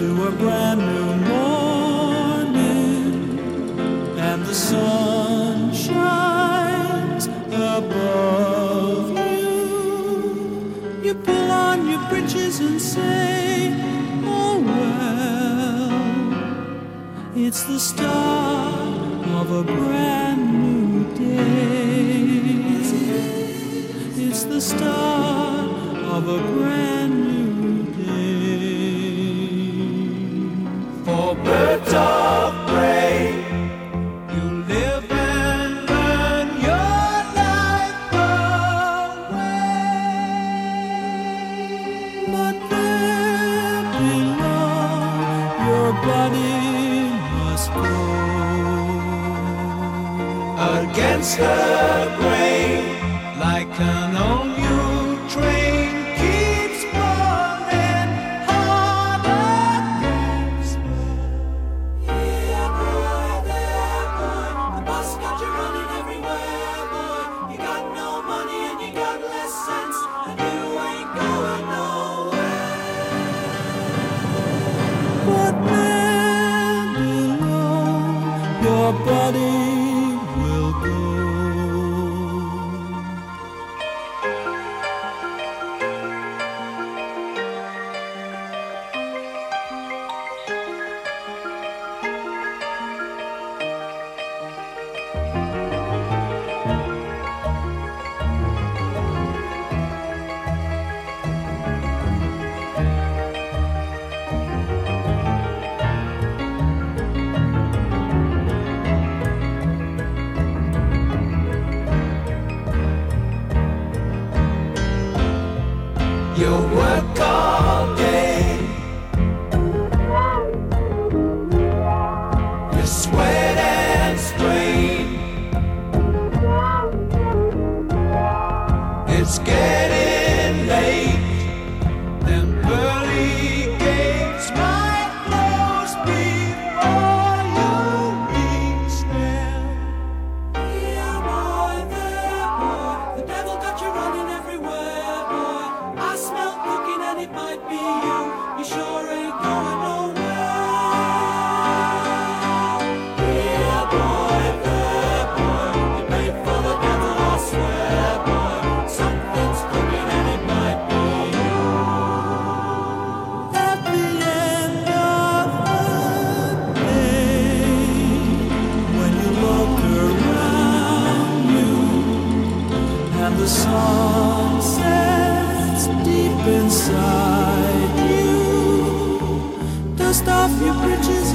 to a brand new morning, and the sun shines above you. You pull on your britches and say, oh well, it's the start of a brand new day. It's the start of a brand new day. For birds of prey, you live and learn your life away. But there below, your body must go against her grain, like an old new train keeps running hard against me. Yeah, boy, there, boy, the bus got you running everywhere, boy. You got no money and you got less sense, and you ain't going nowhere. But there below, your body will go. You work all day, you sweat and strain. It's getting late, them pearly gates might close before you reach them. Yeah, boy, there, boy, the devil got you running everywhere, boy. I smell cooking and it might be you. You sure ain't going nowhere. Yeah, boy, there, boy, you paid for the devil, I swear, boy. Something's cooking and it might be you. At the end of the day, when you look around you and the sun sets deep inside you, dust off your britches